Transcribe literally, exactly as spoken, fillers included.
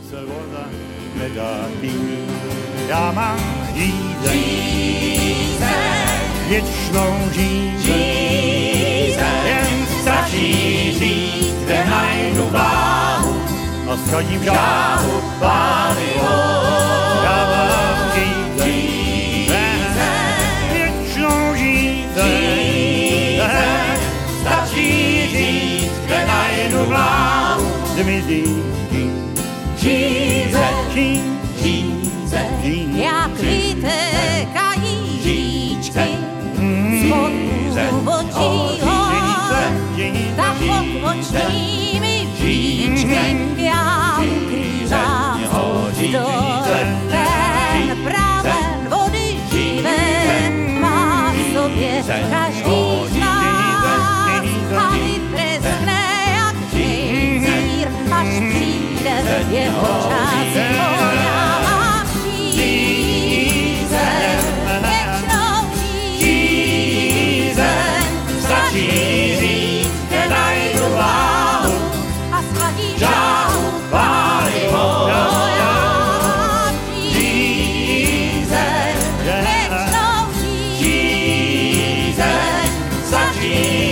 se voda nedá pít. Já mám žízeň, věčnou žízeň, jen stačí říct, kde najdu váhu a schodím žáhu pálivou. Já mám žízeň, věčnou žízeň, stačí říct, kde najdu váhu. Zmizí žízeň, žízeň, jak vytékají říčky spod očí hor, tak pod očními říčky já ukrývám vzdor. Ten pramen vody živé má v sobě každý z nás a vytreskne jak žízír, až přijde jeho čas. Žízeň,